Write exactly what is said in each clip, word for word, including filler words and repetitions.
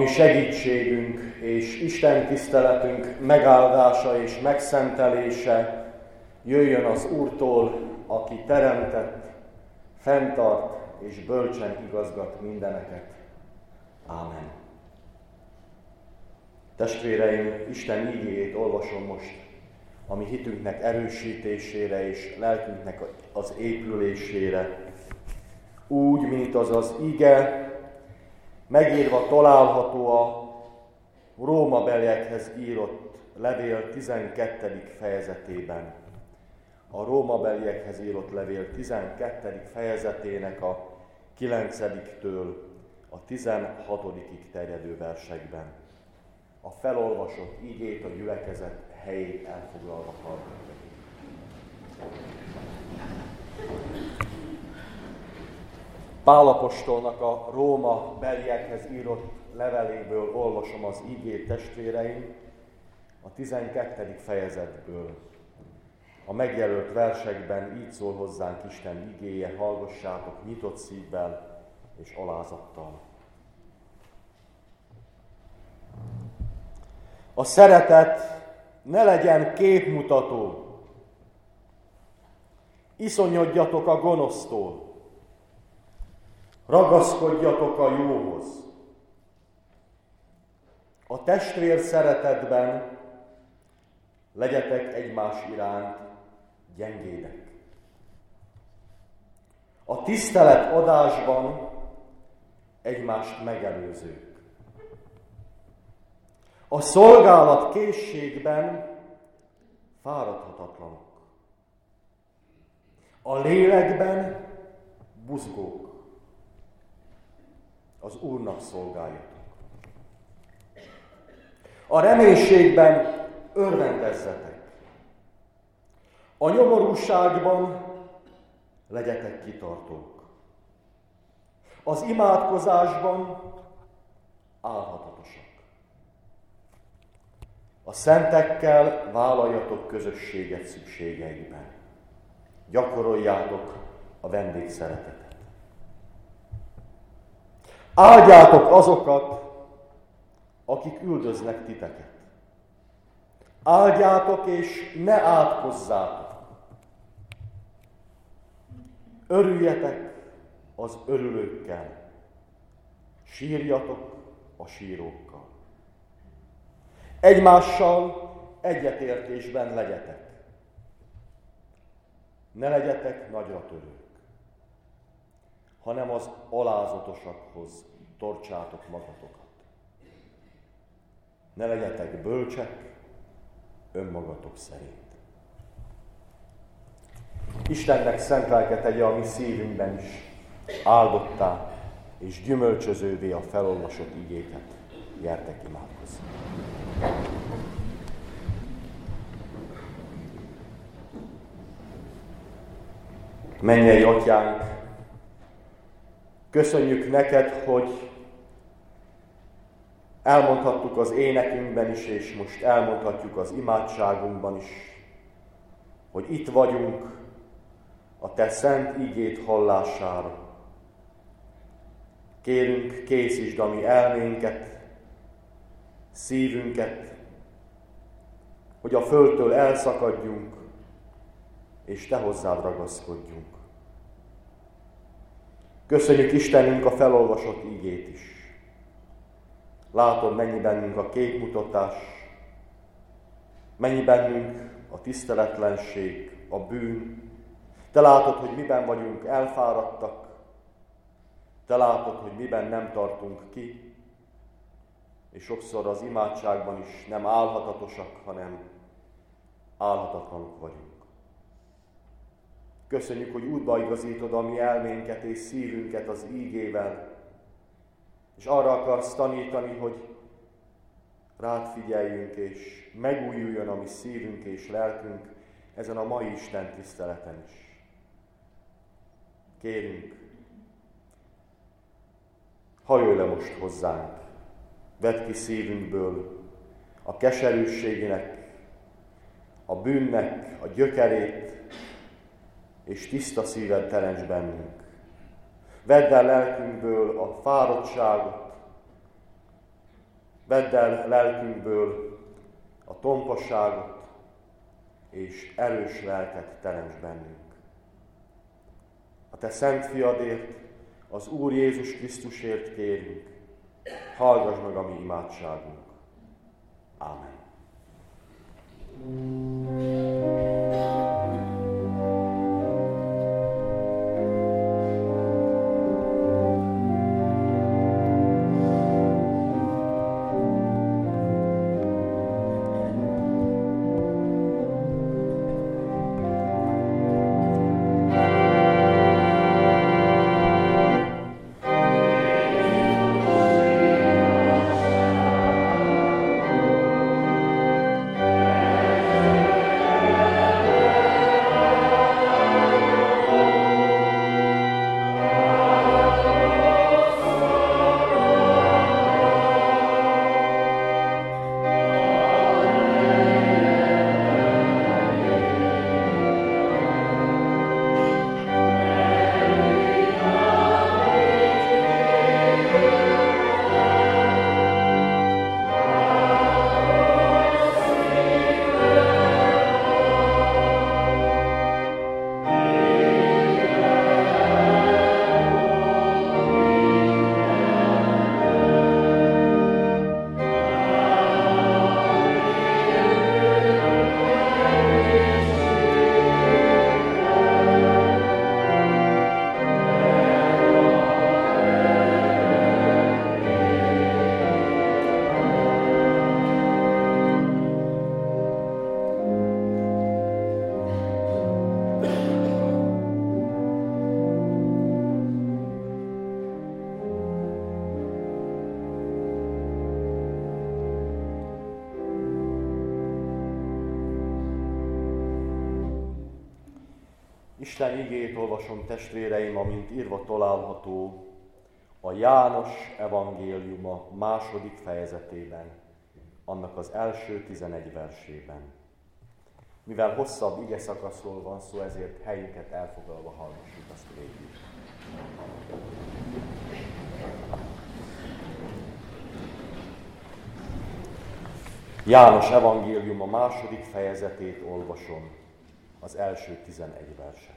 ami segítségünk és Isten tiszteletünk megáldása és megszentelése jöjjön az Úrtól, aki teremtett, fenntart és bölcsen igazgat mindeneket. Ámen. Testvéreim, Isten ígéjét olvasom most, ami hitünknek erősítésére és lelkünknek az épülésére. Úgy, mint az az ige, megírva található a Rómabeliekhez írott levél tizenkettedik fejezetében. A Rómabeliekhez írott levél tizenkettedik fejezetének a kilencediktől a tizenhatodikig terjedő versekben. A felolvasott igét a gyülekezet helyét elfoglalva hallgatjuk. Pál apostolnak a Róma beliekhez írott leveléből olvasom az igét, testvéreim, a tizenkettedik fejezetből. A megjelölt versekben így szól hozzánk Isten igéje, hallgassátok nyitott szívvel és alázattal. A szeretet ne legyen képmutató. Iszonyodjatok a gonosztól. Ragaszkodjatok a jóhoz. A testvér szeretetben legyetek egymás iránt gyengédek. A tisztelet adásban egymást megelőzők. A szolgálat készségben fáradhatatlanok. A lélekben buzgók. Az Úrnak szolgáljatok. A reménységben örvendezzetek. A nyomorúságban legyetek kitartók. Az imádkozásban álhatatosak. A szentekkel vállaljatok közösséget szükségeikben. Gyakoroljátok a vendégszeretetet. Áldjátok azokat, akik üldöznek titeket. Áldjátok és ne átkozzátok. Örüljetek az örülőkkel. Sírjatok a sírókkal. Egymással egyetértésben legyetek. Ne legyetek nagyra törők, hanem az alázatosakhoz torcsátok magatokat. Ne legyetek bölcsek önmagatok szerint. Istennek szent lelke tegye a mi szívünkben is áldottá és gyümölcsözővé a felolvasott igéket. Gyertek imádkozni! Mennyei Atyánk, köszönjük neked, hogy elmondhattuk az énekünkben is, és most elmondhatjuk az imádságunkban is, hogy itt vagyunk a te szent igét hallására. Kérünk, készítsd a mi elménket, szívünket, hogy a földtől elszakadjunk, és te hozzád ragaszkodjunk. Köszönjük Istenünk a felolvasott igét is. Látod, mennyi bennünk a képmutatás, mennyi bennünk a tiszteletlenség, a bűn. Te látod, hogy miben vagyunk elfáradtak, te látod, hogy miben nem tartunk ki, és sokszor az imádságban is nem álhatatosak, hanem álhatatlanok vagyunk. Köszönjük, hogy útba igazítod a mi elménket és szívünket az ígével, és arra akarsz tanítani, hogy rád figyeljünk, és megújuljon a mi szívünk és lelkünk ezen a mai Isten tiszteleten is. Kérünk, hajolj le most hozzánk, vedd ki szívünkből a keserűségnek, a bűnnek a gyökerét, és tiszta szíved teremts bennünk. Vedd el lelkünkből a fáradtságot, vedd el lelkünkből a tompasságot, és erős lelket teremts bennünk. A te szent fiadért, az Úr Jézus Krisztusért kérünk, hallgass meg a mi imádságunk. Ámen. Isten igéjét olvasom, testvéreim, amint írva található a János evangéliuma második fejezetében, annak az első tizenegy versében. Mivel hosszabb ige szakaszról van szó, ezért helyünket elfoglalva hallgassuk azt végig. János evangéliuma második fejezetét olvasom, az első tizenegy verset.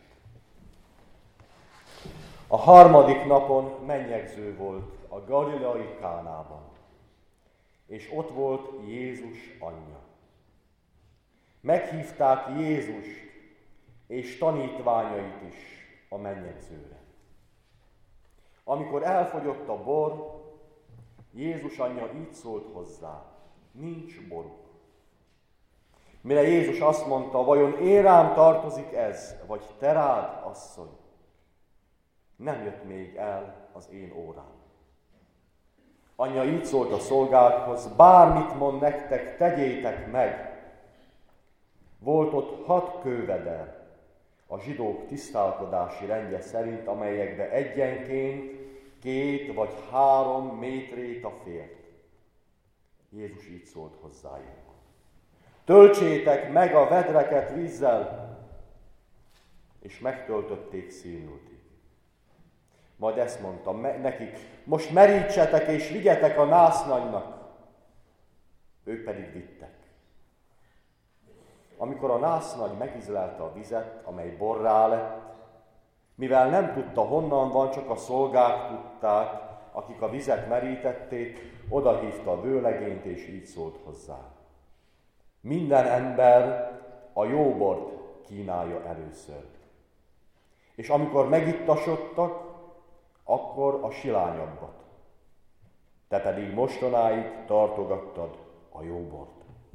A harmadik napon mennyegző volt a galileai Kánában, és ott volt Jézus anyja. Meghívták Jézust és tanítványait is a mennyegzőre. Amikor elfogyott a bor, Jézus anyja így szólt hozzá: nincs boruk. Mire Jézus azt mondta: vajon én rám tartozik ez, vagy te rád, asszony? Nem jött még el az én órám. Anyja így szólt a szolgákhoz: bármit mond nektek, tegyétek meg. Volt ott hat kőveder, a zsidók tisztálkodási rendje szerint, amelyekbe egyenként két vagy három métréta fért. Jézus így szólt hozzájuk: töltsétek meg a vedreket vízzel, és megtöltötték színültig. Majd ezt mondta nekik: most merítsetek és vigyetek a násznanynak. Ők pedig vittek. Amikor a násznagy megizlelte a vizet, amely borrá lett, mivel nem tudta honnan van, csak a szolgák tudták, akik a vizet merítették, odahívta a vőlegényt és így szólt hozzá: minden ember a jó bort kínálja először, és amikor megittasodtak, akkor a silányabbat. Te pedig mostanáig tartogattad a jó bort.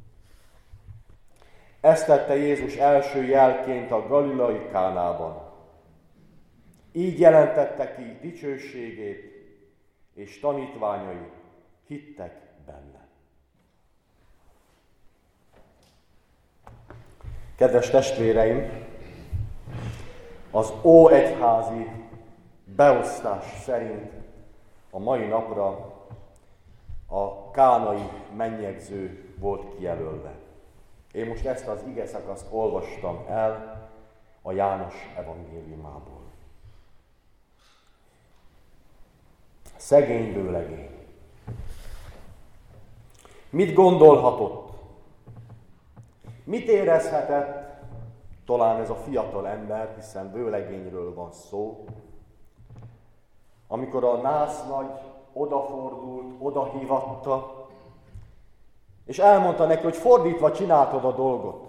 Ezt tette Jézus első jelként a galileai Kánában. Így jelentette ki dicsőségét, és tanítványai hittek benne. Kedves testvéreim, az óegyházi beosztás szerint a mai napra a kánai mennyegző volt kijelölve. Én most ezt az ige szakaszt olvastam el a János evangéliumából. Szegény vőlegény. Mit gondolhatott? Mit érezhetett talán ez a fiatal ember, hiszen vőlegényről van szó, amikor a násznagy odafordult, odahívatta, és elmondta neki, hogy fordítva csináltad a dolgot.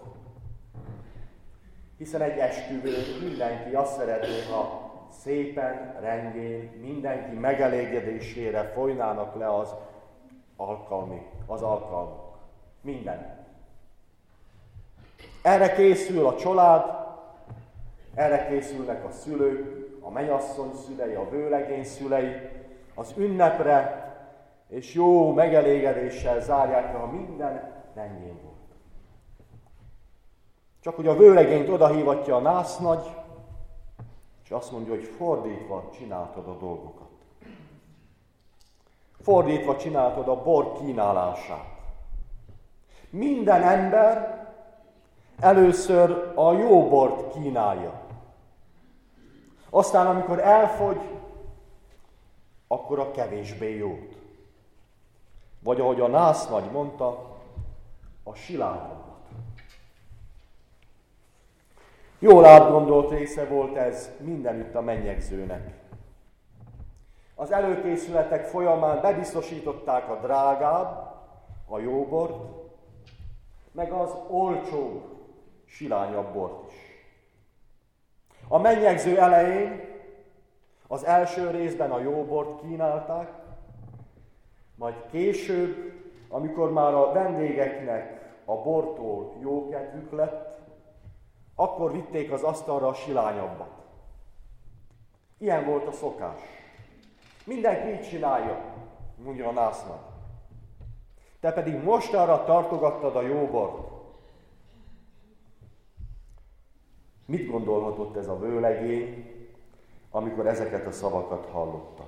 Hiszen egy esküvőn mindenki azt szeretné, ha szépen, rendjén, mindenki megelégedésére folynának le az alkalmi, az alkalmak. Minden. Erre készül a család, erre készülnek a szülők, a mennyasszony szülei, a vőlegény szülei, az ünnepre, és jó megelégedéssel zárják le, ha minden rendjén volt. Csak hogy a vőlegényt odahívatja a násznagy, és azt mondja, hogy fordítva csináltad a dolgokat. Fordítva csináltad a bor kínálását. Minden ember először a jó bort kínálja. Aztán, amikor elfogy, akkor a kevésbé jót. Vagy ahogy a násznagy mondta, a silányabbat. Jól átgondolt része volt ez mindenütt a mennyegzőnek. Az előkészületek folyamán bebiztosították a drágább, a jó bort, meg az olcsóbb, silányabb bort is. A mennyegző elején az első részben a jó bort kínálták, majd később, amikor már a vendégeknek a bortól jó kedvük lett, akkor vitték az asztalra a silányabbat. Ilyen volt a szokás. Mindenki így csinálja, mondja a násznagy. Te pedig most arra tartogattad a jó bort. Mit gondolhatott ez a vőlegény, amikor ezeket a szavakat hallotta?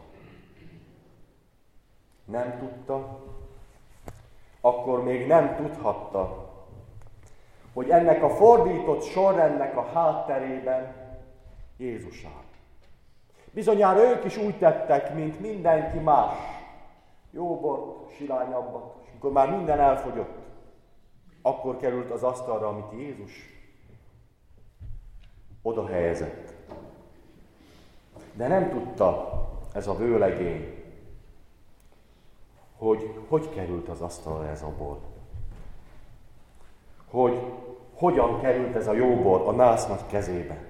Nem tudta, akkor még nem tudhatta, hogy ennek a fordított sorrendnek a hátterében Jézus áll. Bizonyára ők is úgy tettek, mint mindenki más. Jó bort, silányabbat, és amikor már minden elfogyott, akkor került az asztalra, amit Jézus oda helyezett. De nem tudta ez a vőlegény, hogy hogy került az asztalra ez a bor. Hogy hogyan került ez a jó bor a násznagy kezébe.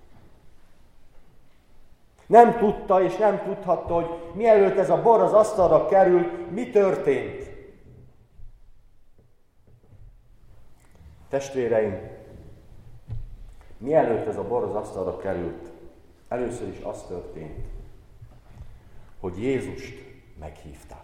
Nem tudta és nem tudhatta, hogy mielőtt ez a bor az asztalra került, mi történt. Testvéreim, mielőtt ez a bor az asztalra került, először is az történt, hogy Jézust meghívták.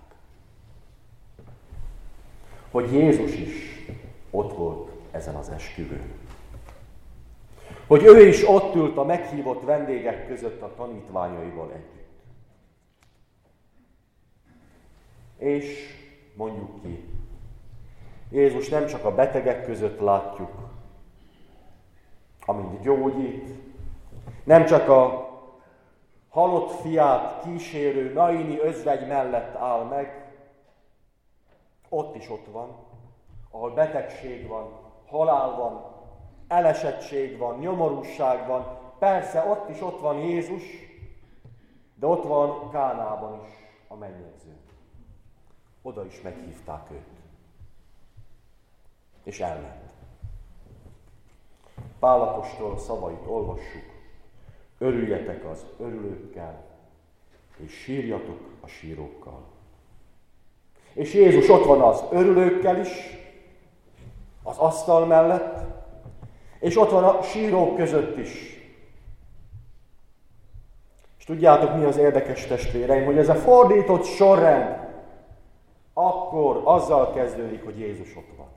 Hogy Jézus is ott volt ezen az esküvőn. Hogy ő is ott ült a meghívott vendégek között a tanítványaival együtt. És mondjuk ki, Jézus nem csak a betegek között látjuk, amint gyógyít, nem csak a halott fiát kísérő Naini özvegy mellett áll meg, ott is ott van, ahol betegség van, halál van, elesettség van, nyomorúság van. Persze ott is ott van Jézus, de ott van Kánában is a mennyegző. Oda is meghívták őt. És elment. Pál apostol szavait olvassuk. Örüljetek az örülőkkel, és sírjatok a sírókkal. És Jézus ott van az örülőkkel is, az asztal mellett, és ott van a sírók között is. És tudjátok, mi az érdekes, testvéreim, hogy ez a fordított sorrend akkor azzal kezdődik, hogy Jézus ott van.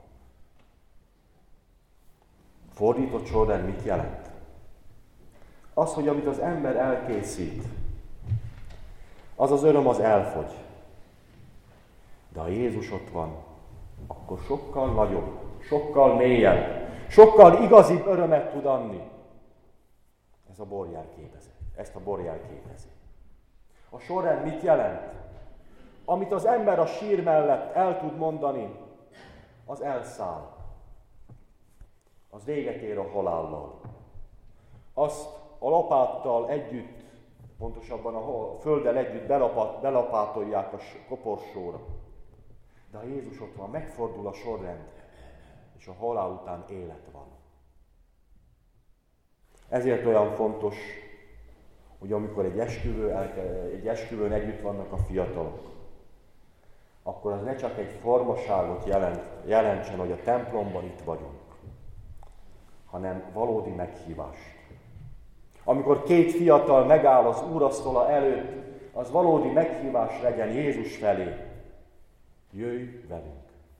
Fordított sorrend mit jelent? Az, hogy amit az ember elkészít, az az öröm az elfogy. De ha Jézus ott van, akkor sokkal nagyobb, sokkal mélyebb, sokkal igazibb örömet tud adni. Ez a borjel képezi. Ezt a borjel képezi. A sorrend mit jelent? Amit az ember a sír mellett el tud mondani, az elszáll. Az véget ér a halállal. Azt a lapáttal együtt, pontosabban a földdel együtt belapát, belapátolják a koporsóra. De ha Jézus ott van, megfordul a sorrend, és a halál után élet van. Ezért olyan fontos, hogy amikor egy, esküvő, egy esküvőn együtt vannak a fiatalok, akkor az ne csak egy formaságot jelent, jelentsen, hogy a templomban itt vagyunk, hanem valódi meghívást. Amikor két fiatal megáll az úrasztala előtt, az valódi meghívás legyen Jézus felé. Jöjj velünk!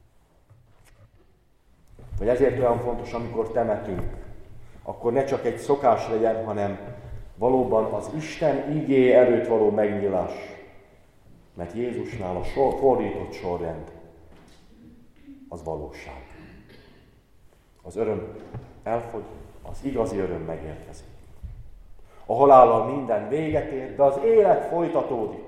Vagy ezért olyan fontos, amikor temetünk, akkor ne csak egy szokás legyen, hanem valóban az Isten igéje előtt való megnyílás. Mert Jézusnál a sor, fordított sorrend az valóság. Az öröm elfogy, az igazi öröm megérkezik. A halállal minden véget ér, de az élet folytatódik.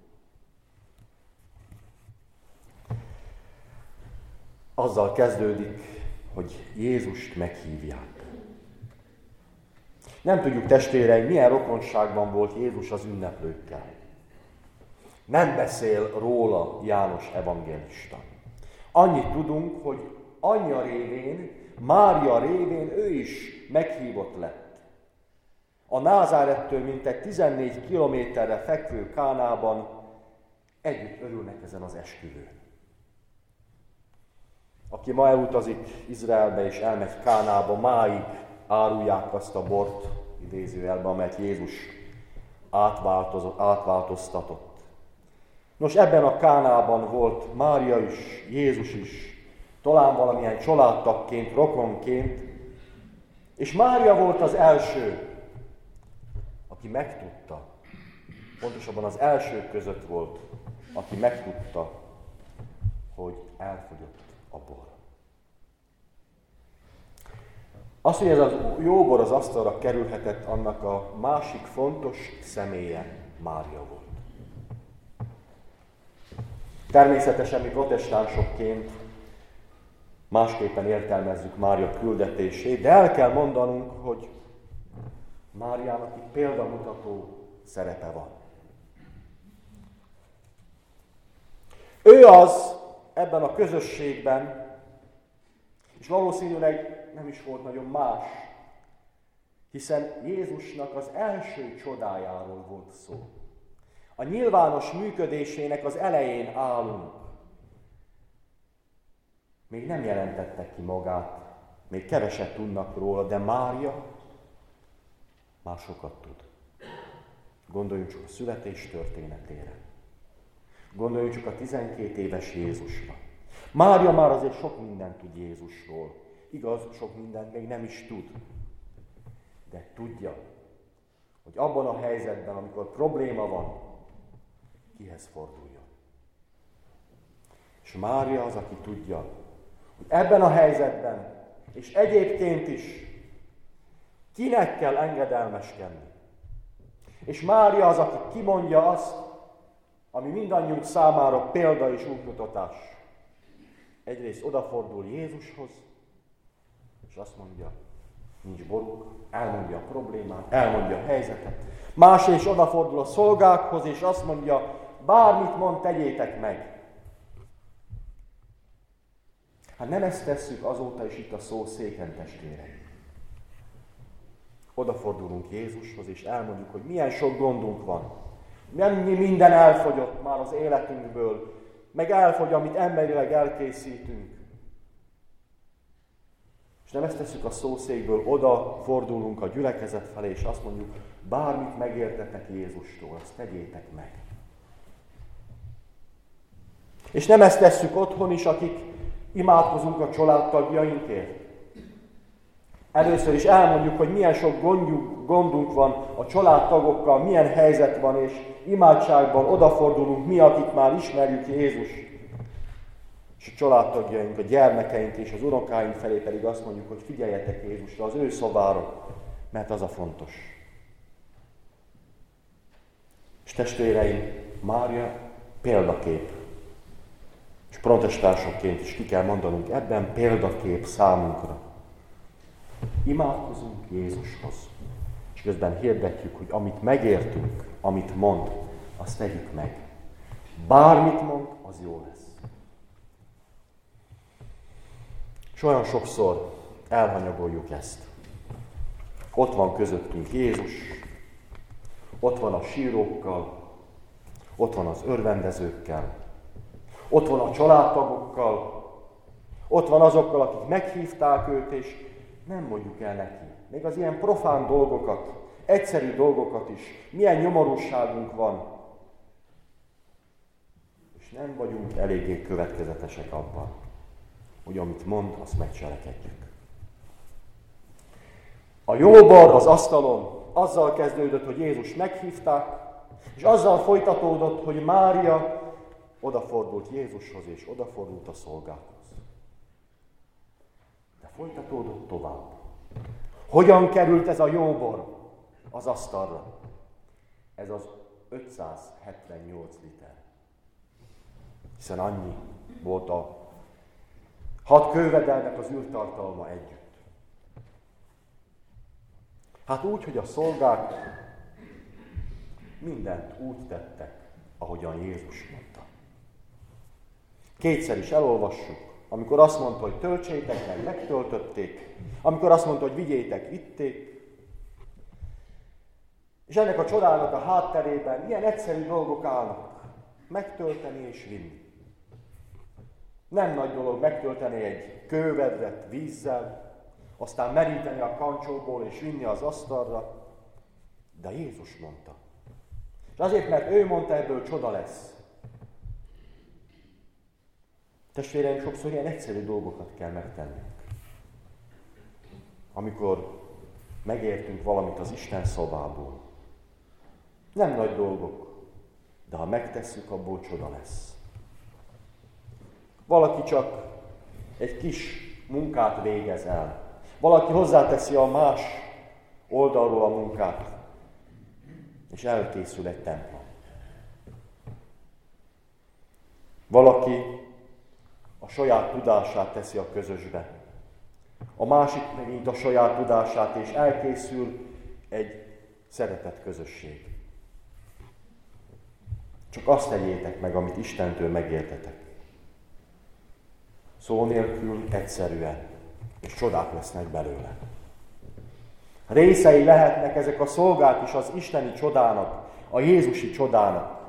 Azzal kezdődik, hogy Jézust meghívják. Nem tudjuk, testvéreim, milyen rokonságban volt Jézus az ünneplőkkel. Nem beszél róla János evangélista. Annyit tudunk, hogy anyja révén, Mária révén ő is meghívott lett. A Názárettől mintegy tizennégy kilométerre fekvő Kánában együtt örülnek ezen az esküvőn. Aki ma elutazik Izraelbe és elmegy Kánába, máig árulják azt a bort, idézőjelben, amelyet Jézus átváltoztatott. Nos, ebben a Kánában volt Mária is, Jézus is, talán valamilyen családtagként, rokonként, és Mária volt az első, aki megtudta, pontosabban az elsők között volt, aki megtudta, hogy elfogyott a bor. Az, hogy ez a jó bor az asztalra kerülhetett, annak a másik fontos személye Mária volt. Természetesen mi protestánsokként másképpen értelmezzük Mária küldetését, de el kell mondanunk, hogy Máriának itt példamutató szerepe van. Ő az ebben a közösségben, és valószínűleg nem is volt nagyon más, hiszen Jézusnak az első csodájáról volt szó. A nyilvános működésének az elején állunk. Még nem jelentettek ki magát, még keveset tudnak róla, de Mária már sokat tud. Gondoljunk csak a születés történetére. Gondoljunk csak a tizenkét éves Jézusra. Mária már azért sok mindent tud Jézusról. Igaz, sok mindent még nem is tud. De tudja, hogy abban a helyzetben, amikor probléma van, kihez forduljon. És Mária az, aki tudja, hogy ebben a helyzetben, és egyébként is, kinek kell engedelmeskedni. És Mária az, aki kimondja azt, ami mindannyiunk számára példa és útmutatás. Egyrészt odafordul Jézushoz, és azt mondja, nincs boruk, elmondja a problémát, elmondja a helyzetet. Másrészt odafordul a szolgákhoz, és azt mondja, bármit mond, tegyétek meg. Hát nem ezt tesszük azóta is itt a szó széken, testvérek. Odafordulunk Jézushoz, és elmondjuk, hogy milyen sok gondunk van. Mennyi minden elfogyott már az életünkből, meg elfogy, amit emberileg elkészítünk. És nem ezt tesszük a szószékből, oda fordulunk a gyülekezet felé, és azt mondjuk, bármit megértetek Jézustól, azt tegyétek meg. És nem ezt tesszük otthon is, akik imádkozunk a családtagjainkért. Először is elmondjuk, hogy milyen sok gondjuk, gondunk van a családtagokkal, milyen helyzet van, és imádságban odafordulunk mi, akik már ismerjük Jézust. És a családtagjaink, a gyermekeink és az unokáink felé pedig azt mondjuk, hogy figyeljetek Jézusra, az ő szobára, mert az a fontos. És testvéreim, Mária példakép. És protestánsokként is ki kell mondanunk, ebben példakép számunkra. Imádkozunk Jézushoz, és közben hirdetjük, hogy amit megértünk, amit mond, azt tegyük meg. Bármit mond, az jó lesz. És olyan sokszor elhanyagoljuk ezt. Ott van közöttünk Jézus, ott van a sírókkal, ott van az örvendezőkkel, ott van a családtagokkal, ott van azokkal, akik meghívták őt, és nem mondjuk el neki. Még az ilyen profán dolgokat, egyszerű dolgokat is, milyen nyomorúságunk van. És nem vagyunk eléggé következetesek abban, hogy amit mond, azt megcselekedjük. A jó bor az asztalon azzal kezdődött, hogy Jézus meghívták, és azzal folytatódott, hogy Mária odafordult Jézushoz, és odafordult a szolgákhoz. De folytatódott tovább. Hogyan került ez a jó bor az asztalra? Ez az ötszázhetvennyolc liter. Hiszen annyi volt a hat kővedelnek az űrtartalma együtt. Hát úgy, hogy a szolgák mindent úgy tettek, ahogyan Jézus mondta. Kétszer is elolvassuk, amikor azt mondta, hogy töltsétek meg, megtöltötték, amikor azt mondta, hogy vigyétek, vitték. És ennek a csodának a hátterében ilyen egyszerű dolgok állnak, megtölteni és vinni. Nem nagy dolog megtölteni egy kővedret vízzel, aztán meríteni a kancsóból és vinni az asztalra, de Jézus mondta. És azért, mert ő mondta, ebből csoda lesz. Testvéreim, sokszor ilyen egyszerű dolgokat kell megtennünk. Amikor megértünk valamit az Isten szobából. Nem nagy dolgok, de ha megtesszük, abból csoda lesz. Valaki csak egy kis munkát végez el. Valaki hozzáteszi a más oldalról a munkát, és elkészül egy templom. Valaki a saját tudását teszi a közösbe. A másik megint a saját tudását, és elkészül egy szeretett közösség. Csak azt tegyétek meg, amit Istentől megértetek. Szó nélkül, egyszerűen, és csodák lesznek belőle. Részei lehetnek ezek a szolgák is az isteni csodának, a Jézusi csodának.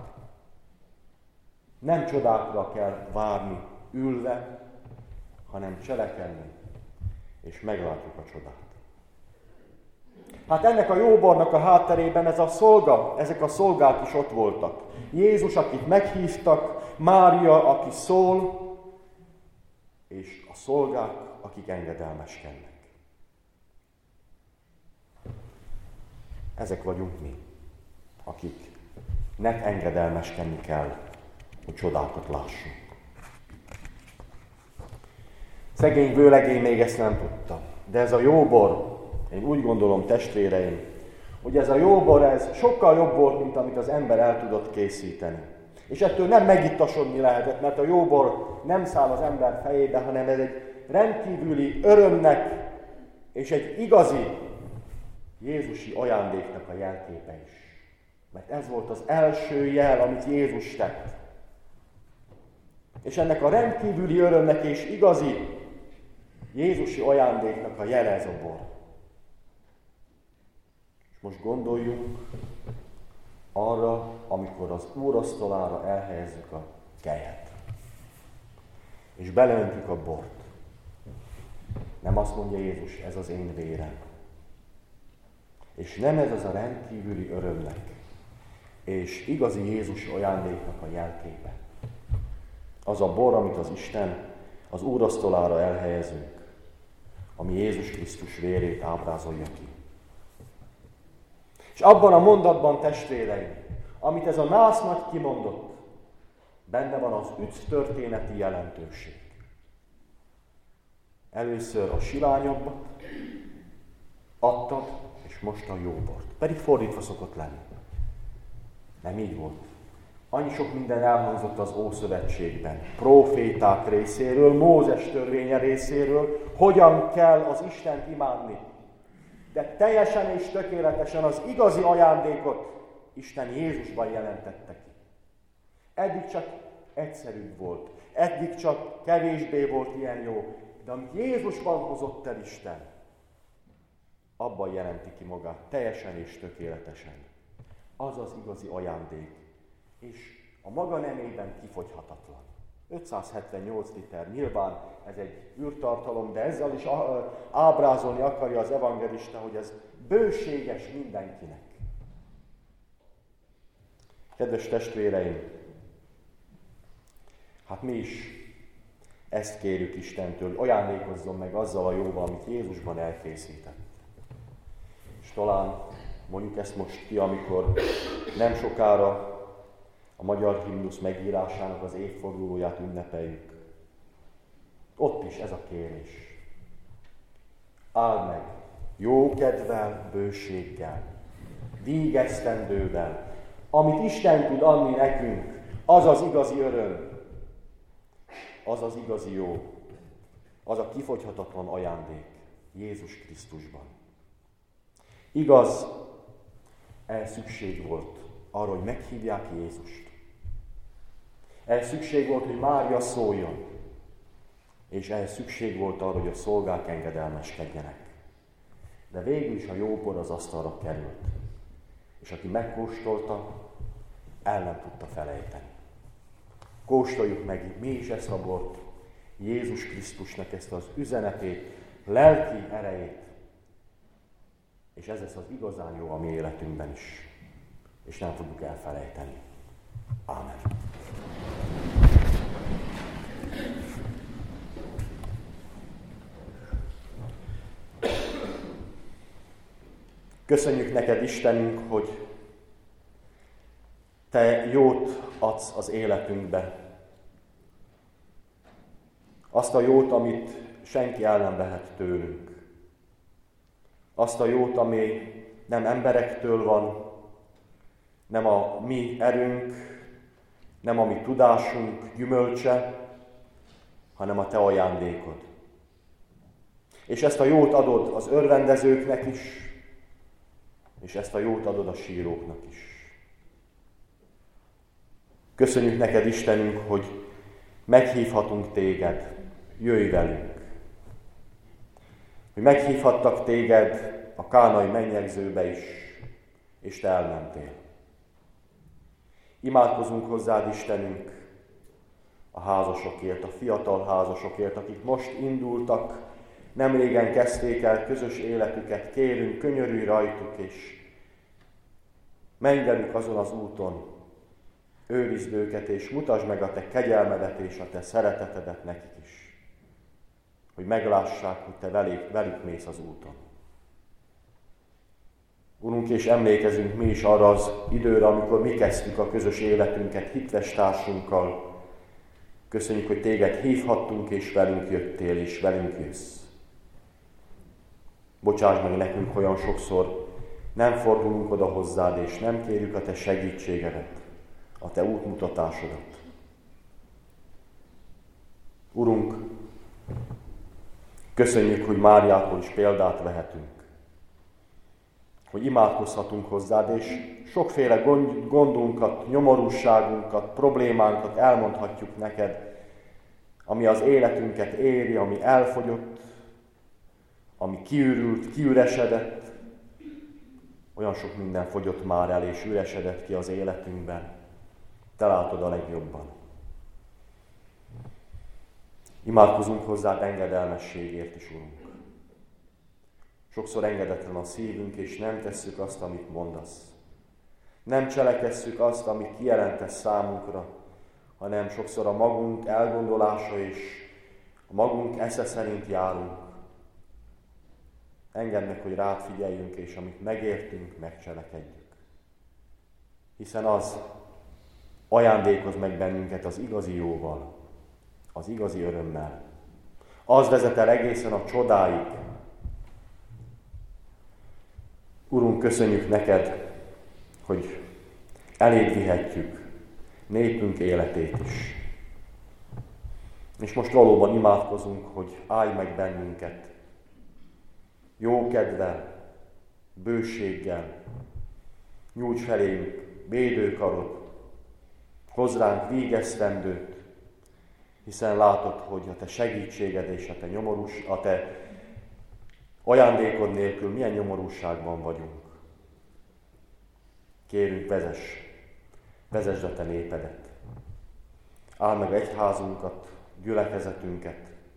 Nem csodákra kell várni ülve, hanem cselekedni, és meglátjuk a csodát. Hát ennek a jóbornak a hátterében ez a szolga, ezek a szolgák is ott voltak. Jézus, akit meghívtak, Mária, aki szól, és a szolgák, akik engedelmeskednek. Ezek vagyunk mi, akiknek engedelmeskedni kell, hogy csodákat lássunk. Szegény vőlegény még ezt nem tudta, de ez a jóbor, én úgy gondolom, testvéreim, hogy ez a jóbor, ez sokkal jobb volt, mint amit az ember el tudott készíteni. És ettől nem megittasodni lehetett, mert a jóbor nem száll az ember fejébe, hanem ez egy rendkívüli örömnek és egy igazi Jézusi ajándéknak a jelképe is. Mert ez volt az első jel, amit Jézus tett. És ennek a rendkívüli örömnek és igazi Jézusi ajándéknak a jele ez a bor. És most gondoljunk arra, amikor az úrasztalára elhelyezzük a kelyet. És beleöntjük a bort. Nem azt mondja Jézus, ez az én vérem. És nem ez az a rendkívüli örömnek és igazi Jézus ajándéknak a jelképe. Az a bor, amit az Isten az úrasztalára elhelyezünk, ami Jézus Krisztus vérét ábrázolja ki. És abban a mondatban, testvéreim, amit ez a nász nagy kimondott, benne van az üdv történeti jelentőség. Először a silányabbat adtad, és most a jóbort. Pedig fordítva szokott lenni. Nem így volt. Annyi sok minden elhangzott az Ószövetségben, próféták részéről, Mózes törvénye részéről, hogyan kell az Istent imádni. De teljesen és tökéletesen az igazi ajándékot Isten Jézusban jelentette ki. Eddig csak egyszerűbb volt, eddig csak kevésbé volt ilyen jó, de amit Jézusban hozott el Isten, abban jelenti ki magát, teljesen és tökéletesen. Az az igazi ajándék, és a maga nemében kifogyhatatlan. ötszázhetvennyolc liter, nyilván ez egy űrtartalom, de ezzel is ábrázolni akarja az evangelista, hogy ez bőséges mindenkinek. Kedves testvéreim, hát mi is ezt kérjük Istentől, hogy ajándékozzon meg azzal a jóval, amit Jézusban elkészített. És talán mondjuk ezt most ki, amikor nem sokára a magyar himnusz megírásának az évfordulóját ünnepeljük. Ott is ez a kérés. Áld meg jókedvel, bőséggel, vígesztendővel, amit Isten tud adni nekünk, az az igazi öröm, az az igazi jó, az a kifogyhatatlan ajándék Jézus Krisztusban. Igaz, ehhez szükség volt arra, hogy meghívják Jézust. Ehhez szükség volt, hogy Mária szóljon, és ehhez szükség volt arra, hogy a szolgák engedelmeskedjenek. De végül is a jó bor az asztalra került, és aki megkóstolta, el nem tudta felejteni. Kóstoljuk meg mi is ezt a bort, Jézus Krisztusnak ezt az üzenetét, lelki erejét, és ez lesz az igazán jó a mi életünkben is, és nem tudjuk elfelejteni. Ámen. Köszönjük neked, Istenünk, hogy te jót adsz az életünkbe. Azt a jót, amit senki el nem vehet tőlünk. Azt a jót, ami nem emberektől van, nem a mi erőnk, nem a mi tudásunk gyümölcse, hanem a te ajándékod. És ezt a jót adod az örvendezőknek is, és ezt a jót adod a síróknak is. Köszönjük neked, Istenünk, hogy meghívhatunk téged, jöjj velünk. Hogy meghívhattak téged a kánai mennyegzőbe is, és te elmentél. Imádkozunk hozzád, Istenünk, a házasokért, a fiatal házasokért, akik most indultak, nemrégen kezdték el közös életüket, kérünk, könyörülj rajtuk, és menj velük azon az úton, őrizd őket, és mutasd meg a te kegyelmedet és a te szeretetedet nekik is, hogy meglássák, hogy te velük, velük mész az úton. Urunk, és emlékezünk mi is arra az időre, amikor mi kezdtük a közös életünket hitves társunkkal. Köszönjük, hogy téged hívhattunk, és velünk jöttél, és velünk jössz. Bocsáss meg nekünk, olyan sokszor nem fordulunk oda hozzád, és nem kérjük a te segítségedet, a te útmutatásodat. Urunk, köszönjük, hogy Máriától is példát vehetünk, hogy imádkozhatunk hozzád, és sokféle gondunkat, nyomorúságunkat, problémánkat elmondhatjuk neked, ami az életünket éri, ami elfogyott, ami kiürült, kiüresedett. Olyan sok minden fogyott már el, és üresedett ki az életünkben. Te látod a legjobban. Imádkozunk hozzád engedelmességért is, Urunk. Sokszor engedetlen a szívünk, és nem tesszük azt, amit mondasz. Nem cselekesszük azt, amit kijelentesz számunkra, hanem sokszor a magunk elgondolása és a magunk esze szerint járunk. Engedd meg, hogy rád figyeljünk, és amit megértünk, megcselekedjük. Hiszen az ajándékoz meg bennünket az igazi jóval, az igazi örömmel. Az vezet el egészen a csodáig. Urunk, köszönjük neked, hogy eléd vihetjük népünk életét is. És most valóban imádkozunk, hogy állj meg bennünket jókedvel, bőséggel, nyújts felénk védőkarod, hozz ránk vígesztendőt, hiszen látod, hogy a te segítséged és a te nyomorús, a te ajándékod nélkül milyen nyomorúságban vagyunk. Kérünk, vezess, vezesd a te népedet. Áld meg egyházunkat, gyülekezetünket,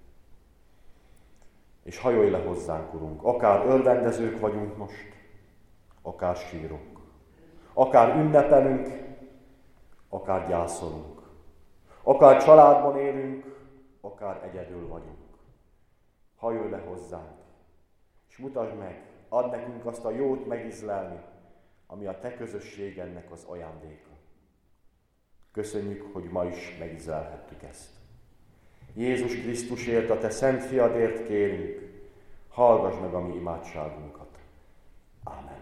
és hajolj le hozzánk, Urunk. Akár örvendezők vagyunk most, akár sírunk. Akár ünnepelünk, akár gyászolunk. Akár családban élünk, akár egyedül vagyunk. Hajolj le hozzánk, és mutasd meg, add nekünk azt a jót megízlelni, ami a te közösségednek az ajándéka. Köszönjük, hogy ma is megízlelhettük ezt. Jézus Krisztusért, a te szent fiadért kérünk, hallgass meg a mi imádságunkat. Ámen.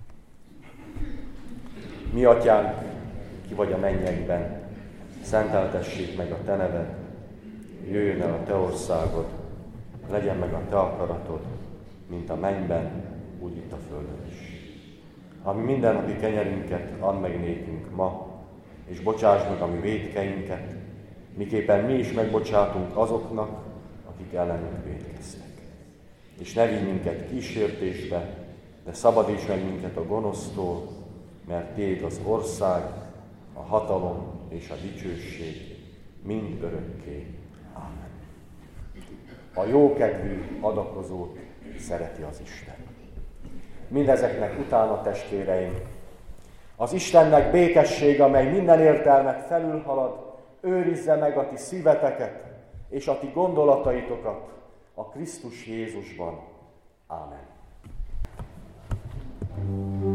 Mi atyánk, ki vagy a mennyekben, szenteltessék meg a te neved, jöjjön el a te országod, legyen meg a te akaratod, mint a mennyben, úgy itt a földön is. Ami mindennapi kenyerünket add meg nékünk ma, és bocsáss meg a mi vétkeinket, miképpen mi is megbocsátunk azoknak, akik ellenünk vétkeztek. És ne vigy minket kísértésbe, de szabadíts meg minket a gonosztól, mert tiéd az ország, a hatalom és a dicsőség mind örökké. Ámen. A jókedvű adakozót szereti az Isten. Mindezeknek utána, testvéreim, az Istennek békessége, amely minden értelmet felülhalad, őrizze meg a ti szíveteket és a ti gondolataitokat a Krisztus Jézusban. Ámen.